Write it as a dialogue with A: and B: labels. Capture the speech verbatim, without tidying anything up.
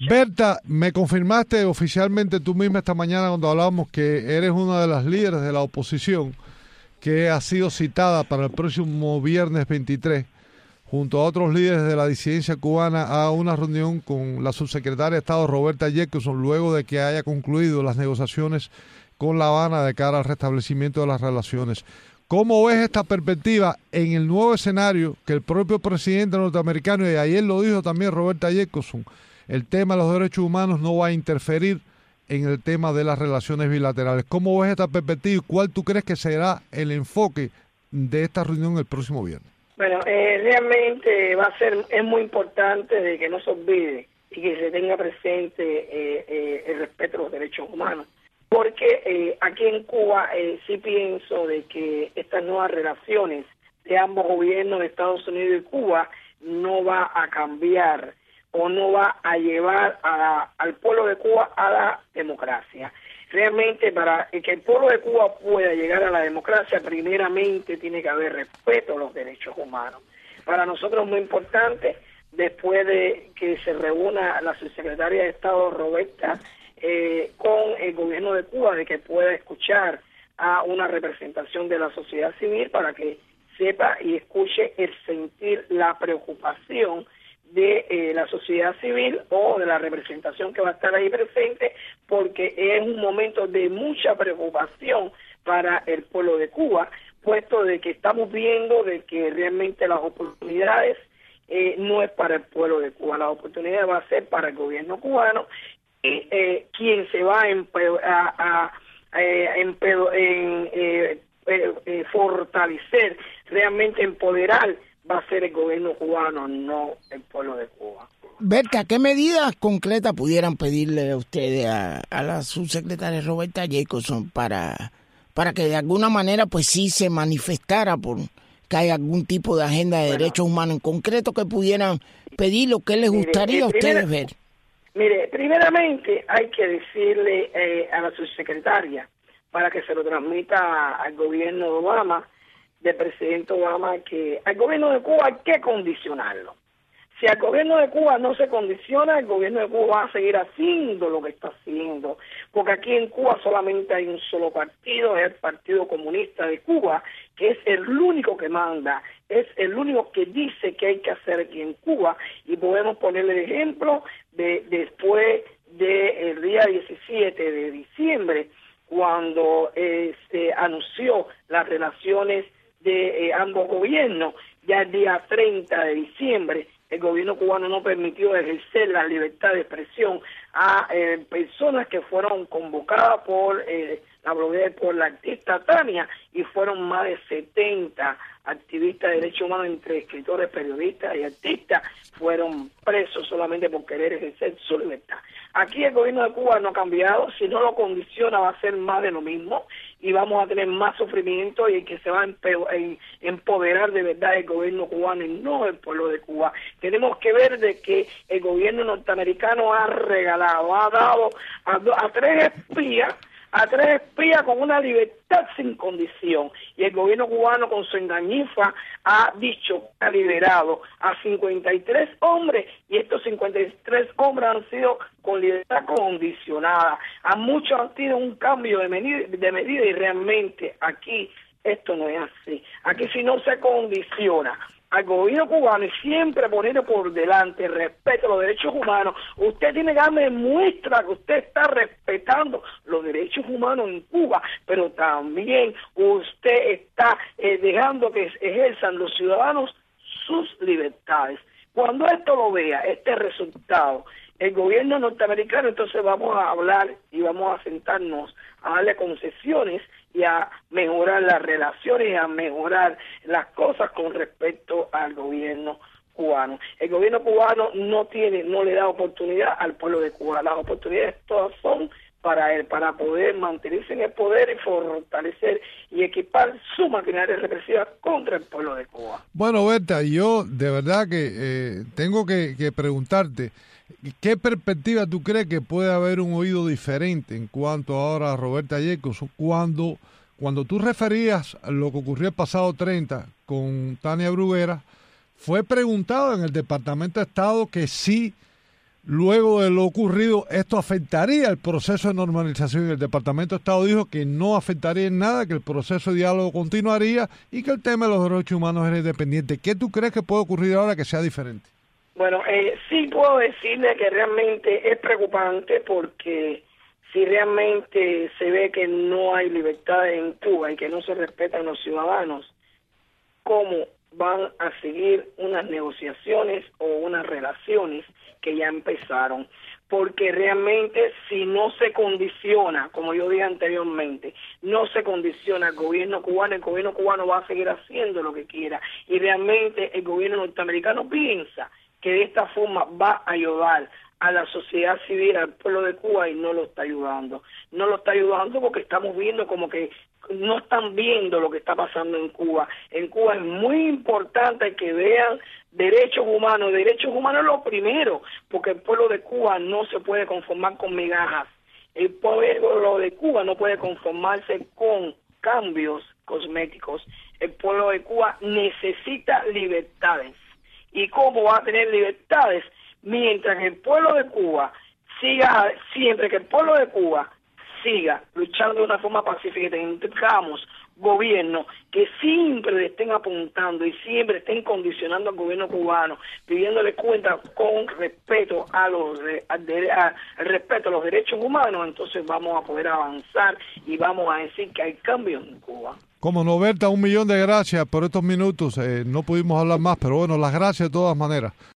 A: Berta, me confirmaste oficialmente tú misma esta mañana cuando hablábamos que eres una de las líderes de la oposición que ha sido citada para el próximo viernes veintitrés junto a otros líderes de la disidencia cubana a una reunión con la subsecretaria de Estado Roberta Jacobson luego de que haya concluido las negociaciones con La Habana de cara al restablecimiento de las relaciones. ¿Cómo ves esta perspectiva en el nuevo escenario que el propio presidente norteamericano, y ayer lo dijo también Roberta Jacobson, el tema de los derechos humanos no va a interferir en el tema de las relaciones bilaterales? ¿Cómo ves esta perspectiva y cuál tú crees que será el enfoque de esta reunión el próximo viernes?
B: Bueno, eh, realmente va a ser, es muy importante de que no se olvide y que se tenga presente eh, eh, el respeto a los derechos humanos, porque eh, aquí en Cuba eh, sí pienso de que estas nuevas relaciones de ambos gobiernos de Estados Unidos y Cuba no va a cambiar o no va a llevar a, al pueblo de Cuba a la democracia. Realmente para que el pueblo de Cuba pueda llegar a la democracia, primeramente tiene que haber respeto a los derechos humanos. Para nosotros es muy importante, después de que se reúna la subsecretaria de Estado Roberta eh, con el gobierno de Cuba, de que pueda escuchar a una representación de la sociedad civil para que sepa y escuche el sentir, la preocupación de eh, la sociedad civil o de la representación que va a estar ahí presente, porque es un momento de mucha preocupación para el pueblo de Cuba, puesto de que estamos viendo de que realmente las oportunidades eh, no es para el pueblo de Cuba, la oportunidad va a ser para el gobierno cubano, y eh, quien se va a, empe- a, a, a, empe- en, eh, eh, eh, fortalecer, realmente empoderar, va a ser el gobierno cubano, no el pueblo de Cuba.
C: Berta, ¿qué medidas concretas pudieran pedirle a ustedes a, a la subsecretaria Roberta Jacobson para, para que de alguna manera pues sí se manifestara por que haya algún tipo de agenda de bueno, derechos humanos en concreto que pudieran pedir lo que les gustaría mire, eh, a ustedes primera, ver?
B: Mire, primeramente hay que decirle eh, a la subsecretaria para que se lo transmita al gobierno de Obama, del presidente Obama, que al gobierno de Cuba hay que condicionarlo. Si al gobierno de Cuba no se condiciona, el gobierno de Cuba va a seguir haciendo lo que está haciendo, porque aquí en Cuba solamente hay un solo partido, es el Partido Comunista de Cuba, que es el único que manda, es el único que dice que hay que hacer aquí en Cuba, y podemos ponerle el ejemplo de después del día diecisiete de diciembre, cuando eh, se anunció las relaciones de eh, ambos gobiernos. Ya el día treinta de diciembre el gobierno cubano no permitió ejercer la libertad de expresión a eh, personas que fueron convocadas por eh, la bloguera, por la artista Tania, y fueron más de setenta activistas de derechos humanos, entre escritores, periodistas y artistas, fueron presos solamente por querer ejercer su libertad. Aquí el gobierno de Cuba no ha cambiado, si no lo condiciona va a ser más de lo mismo y vamos a tener más sufrimiento, y el que se va a empoderar de verdad el gobierno cubano y no el pueblo de Cuba. Tenemos que ver de que el gobierno norteamericano ha regalado, ha dado a, a tres espías, a tres espías con una libertad sin condición, y el gobierno cubano con su engañifa ha dicho que ha liberado a cincuenta y tres hombres, y estos cincuenta y tres hombres han sido con libertad condicionada. A muchos han tenido un cambio de medida, de medida y realmente aquí esto no es así. Aquí si no se condiciona al gobierno cubano y siempre poner por delante el respeto a los derechos humanos, usted tiene que darme muestra que usted está respetando los derechos humanos en Cuba, pero también usted está eh, dejando que ejerzan los ciudadanos sus libertades. Cuando esto lo vea, este resultado, el gobierno norteamericano, entonces vamos a hablar y vamos a sentarnos a darle concesiones y a mejorar las relaciones y a mejorar las cosas con respecto al gobierno cubano. El gobierno cubano no tiene, no le da oportunidad al pueblo de Cuba. Las oportunidades todas son para él, para poder mantenerse en el poder y fortalecer y equipar su maquinaria represiva contra el pueblo de Cuba.
A: Bueno, Berta, yo de verdad que eh, tengo que, que preguntarte, ¿qué perspectiva tú crees que puede haber un oído diferente en cuanto ahora a Roberta Jacobson cuando, cuando tú referías a lo que ocurrió el pasado treinta con Tania Bruguera? Fue preguntado en el Departamento de Estado que sí luego de lo ocurrido, esto afectaría el proceso de normalización. El Departamento de Estado dijo que no afectaría en nada, que el proceso de diálogo continuaría y que el tema de los derechos humanos era independiente. ¿Qué tú crees que puede ocurrir ahora que sea diferente?
B: Bueno, eh, sí puedo decirle que realmente es preocupante porque si realmente se ve que no hay libertad en Cuba y que no se respetan los ciudadanos, ¿cómo van a seguir unas negociaciones o unas relaciones que ya empezaron? Porque realmente si no se condiciona, como yo dije anteriormente, no se condiciona al gobierno cubano, el gobierno cubano va a seguir haciendo lo que quiera y realmente el gobierno norteamericano piensa que de esta forma va a ayudar a la sociedad civil, al pueblo de Cuba, y no lo está ayudando. No lo está ayudando porque estamos viendo como que no están viendo lo que está pasando en Cuba. En Cuba es muy importante que vean derechos humanos. Derechos humanos es lo primero, porque el pueblo de Cuba no se puede conformar con migajas. El pueblo de Cuba no puede conformarse con cambios cosméticos. El pueblo de Cuba necesita libertades. ¿Y cómo va a tener libertades? Mientras que el pueblo de Cuba siga, siempre que el pueblo de Cuba siga luchando de una forma pacífica y tengamos gobiernos que siempre le estén apuntando y siempre estén condicionando al gobierno cubano, pidiéndole cuenta con respeto a los al, a, al respeto a los derechos humanos, entonces vamos a poder avanzar y vamos a decir que hay cambios en Cuba.
A: Como no, Berta, un millón de gracias por estos minutos. Eh, no pudimos hablar más, pero bueno, las gracias de todas maneras.